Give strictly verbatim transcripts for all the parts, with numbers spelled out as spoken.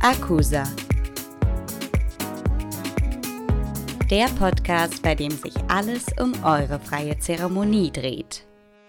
Akusa. Der Podcast, bei dem sich alles um eure freie Zeremonie dreht.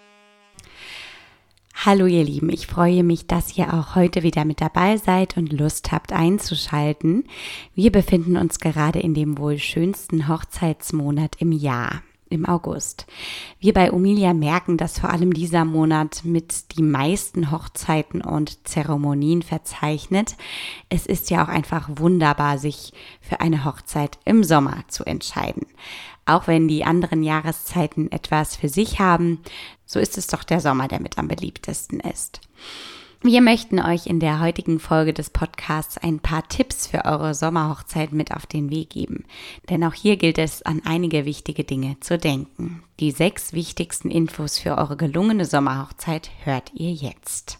Hallo ihr Lieben, ich freue mich, dass ihr auch heute wieder mit dabei seid und Lust habt einzuschalten. Wir befinden uns gerade in dem wohl schönsten Hochzeitsmonat im Jahr, im August. Wir bei Omilia merken, dass vor allem dieser Monat mit die meisten Hochzeiten und Zeremonien verzeichnet. Es ist ja auch einfach wunderbar, sich für eine Hochzeit im Sommer zu entscheiden. Auch wenn die anderen Jahreszeiten etwas für sich haben, so ist es doch der Sommer, der mit am beliebtesten ist. Wir möchten euch in der heutigen Folge des Podcasts ein paar Tipps für eure Sommerhochzeit mit auf den Weg geben. Denn auch hier gilt es, an einige wichtige Dinge zu denken. Die sechs wichtigsten Infos für eure gelungene Sommerhochzeit hört ihr jetzt.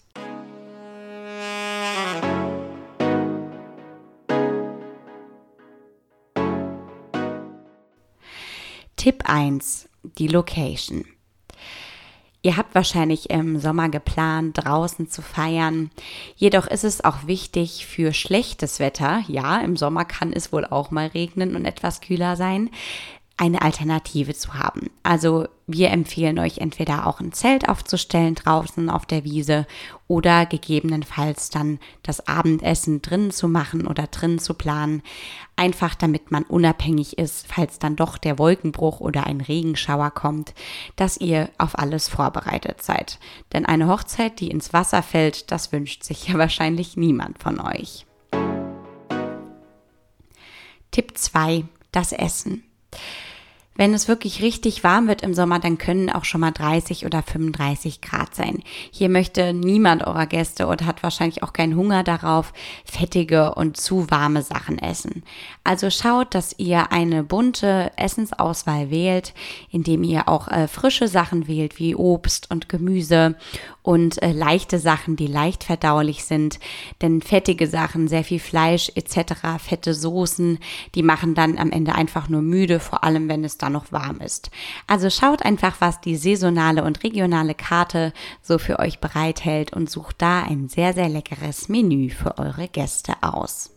Tipp eins. Die Location. Ihr habt wahrscheinlich im Sommer geplant, draußen zu feiern. Jedoch ist es auch wichtig für schlechtes Wetter, ja, im Sommer kann es wohl auch mal regnen und etwas kühler sein, eine Alternative zu haben. Also wir empfehlen euch entweder auch ein Zelt aufzustellen draußen auf der Wiese oder gegebenenfalls dann das Abendessen drinnen zu machen oder drinnen zu planen. Einfach damit man unabhängig ist, falls dann doch der Wolkenbruch oder ein Regenschauer kommt, dass ihr auf alles vorbereitet seid. Denn eine Hochzeit, die ins Wasser fällt, das wünscht sich ja wahrscheinlich niemand von euch. Tipp zwei. Das Essen. Wenn es wirklich richtig warm wird im Sommer, dann können auch schon mal dreißig oder fünfunddreißig Grad sein. Hier möchte niemand eurer Gäste und hat wahrscheinlich auch keinen Hunger darauf, fettige und zu warme Sachen essen. Also schaut, dass ihr eine bunte Essensauswahl wählt, indem ihr auch äh, frische Sachen wählt, wie Obst und Gemüse und äh, leichte Sachen, die leicht verdaulich sind. Denn fettige Sachen, sehr viel Fleisch et cetera, fette Soßen, die machen dann am Ende einfach nur müde, vor allem wenn es dann noch warm ist. Also schaut einfach, was die saisonale und regionale Karte so für euch bereithält und sucht da ein sehr, sehr leckeres Menü für eure Gäste aus.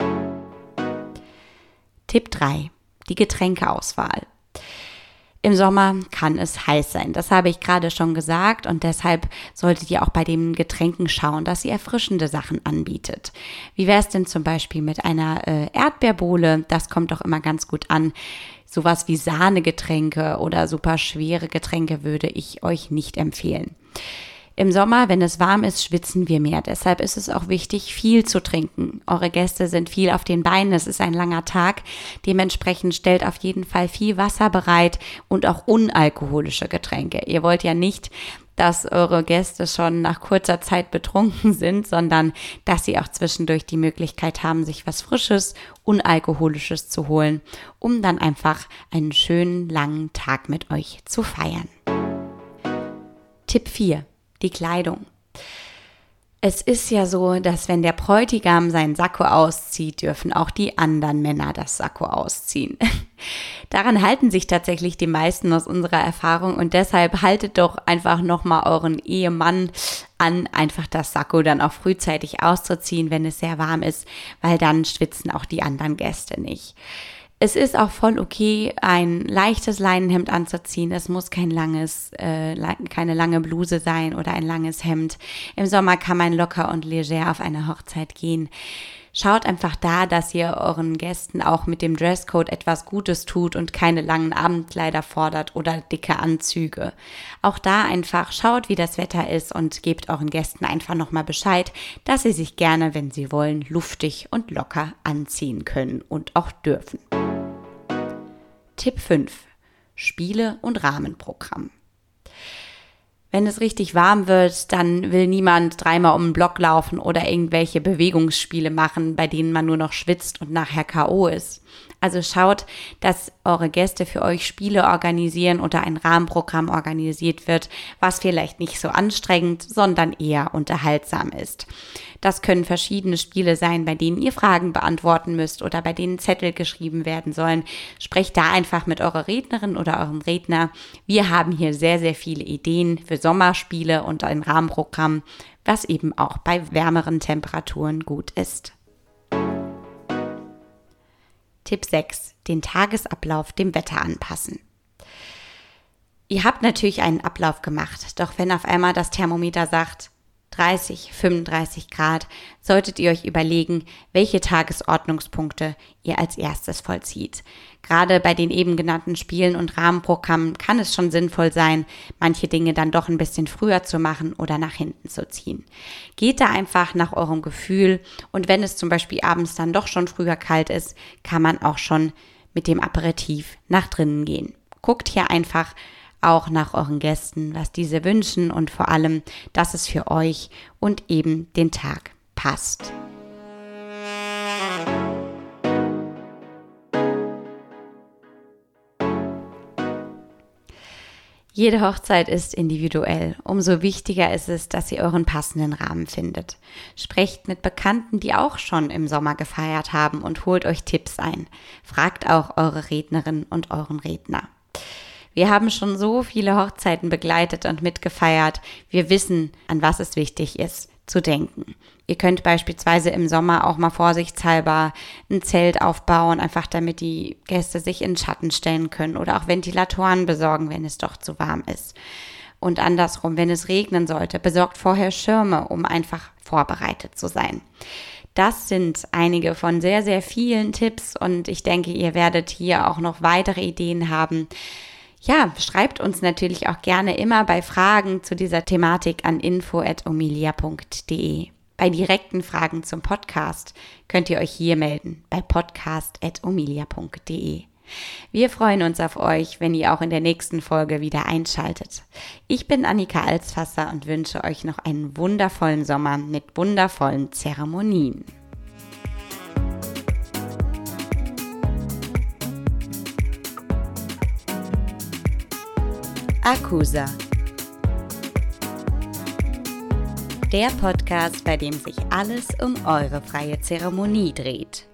Tipp drei. Die Getränkeauswahl. Im Sommer kann es heiß sein, das habe ich gerade schon gesagt und deshalb solltet ihr auch bei den Getränken schauen, dass ihr erfrischende Sachen anbietet. Wie wäre es denn zum Beispiel mit einer äh, Erdbeerbowle? Das kommt doch immer ganz gut an. Sowas wie Sahnegetränke oder super schwere Getränke würde ich euch nicht empfehlen. Im Sommer, wenn es warm ist, schwitzen wir mehr. Deshalb ist es auch wichtig, viel zu trinken. Eure Gäste sind viel auf den Beinen, es ist ein langer Tag. Dementsprechend stellt auf jeden Fall viel Wasser bereit und auch unalkoholische Getränke. Ihr wollt ja nicht, dass eure Gäste schon nach kurzer Zeit betrunken sind, sondern dass sie auch zwischendurch die Möglichkeit haben, sich was Frisches, Unalkoholisches zu holen, um dann einfach einen schönen, langen Tag mit euch zu feiern. Tipp vier. Die Kleidung. Es ist ja so, dass wenn der Bräutigam seinen Sakko auszieht, dürfen auch die anderen Männer das Sakko ausziehen. Daran halten sich tatsächlich die meisten aus unserer Erfahrung und deshalb haltet doch einfach nochmal euren Ehemann an, einfach das Sakko dann auch frühzeitig auszuziehen, wenn es sehr warm ist, weil dann schwitzen auch die anderen Gäste nicht. Es ist auch voll okay, ein leichtes Leinenhemd anzuziehen. Es muss kein langes, äh, keine lange Bluse sein oder ein langes Hemd. Im Sommer kann man locker und leger auf eine Hochzeit gehen. Schaut einfach da, dass ihr euren Gästen auch mit dem Dresscode etwas Gutes tut und keine langen Abendkleider fordert oder dicke Anzüge. Auch da einfach schaut, wie das Wetter ist und gebt euren Gästen einfach nochmal Bescheid, dass sie sich gerne, wenn sie wollen, luftig und locker anziehen können und auch dürfen. Tipp fünf. Spiele und Rahmenprogramm. Wenn es richtig warm wird, dann will niemand dreimal um den Block laufen oder irgendwelche Bewegungsspiele machen, bei denen man nur noch schwitzt und nachher K O ist. Also schaut, dass eure Gäste für euch Spiele organisieren oder ein Rahmenprogramm organisiert wird, was vielleicht nicht so anstrengend, sondern eher unterhaltsam ist. Das können verschiedene Spiele sein, bei denen ihr Fragen beantworten müsst oder bei denen Zettel geschrieben werden sollen. Sprecht da einfach mit eurer Rednerin oder eurem Redner. Wir haben hier sehr, sehr viele Ideen für Sommerspiele und ein Rahmenprogramm, was eben auch bei wärmeren Temperaturen gut ist. Tipp sechs. Den Tagesablauf dem Wetter anpassen. Ihr habt natürlich einen Ablauf gemacht, doch wenn auf einmal das Thermometer sagt dreißig, fünfunddreißig Grad, solltet ihr euch überlegen, welche Tagesordnungspunkte ihr als erstes vollzieht. Gerade bei den eben genannten Spielen und Rahmenprogrammen kann es schon sinnvoll sein, manche Dinge dann doch ein bisschen früher zu machen oder nach hinten zu ziehen. Geht da einfach nach eurem Gefühl und wenn es zum Beispiel abends dann doch schon früher kalt ist, kann man auch schon mit dem Aperitif nach drinnen gehen. Guckt hier einfach auch nach euren Gästen, was diese wünschen und vor allem, dass es für euch und eben den Tag passt. Jede Hochzeit ist individuell. Umso wichtiger ist es, dass ihr euren passenden Rahmen findet. Sprecht mit Bekannten, die auch schon im Sommer gefeiert haben und holt euch Tipps ein. Fragt auch eure Rednerin und euren Redner. Wir haben schon so viele Hochzeiten begleitet und mitgefeiert. Wir wissen, an was es wichtig ist, zu denken. Ihr könnt beispielsweise im Sommer auch mal vorsichtshalber ein Zelt aufbauen, einfach damit die Gäste sich in den Schatten stellen können oder auch Ventilatoren besorgen, wenn es doch zu warm ist. Und andersrum, wenn es regnen sollte, besorgt vorher Schirme, um einfach vorbereitet zu sein. Das sind einige von sehr, sehr vielen Tipps und ich denke, ihr werdet hier auch noch weitere Ideen haben. Ja, schreibt uns natürlich auch gerne immer bei Fragen zu dieser Thematik an info at omilia punkt de. Bei direkten Fragen zum Podcast könnt ihr euch hier melden bei podcast at omilia punkt de. Wir freuen uns auf euch, wenn ihr auch in der nächsten Folge wieder einschaltet. Ich bin Annika Alsfasser und wünsche euch noch einen wundervollen Sommer mit wundervollen Zeremonien. Akusa. Der Podcast, bei dem sich alles um eure freie Zeremonie dreht.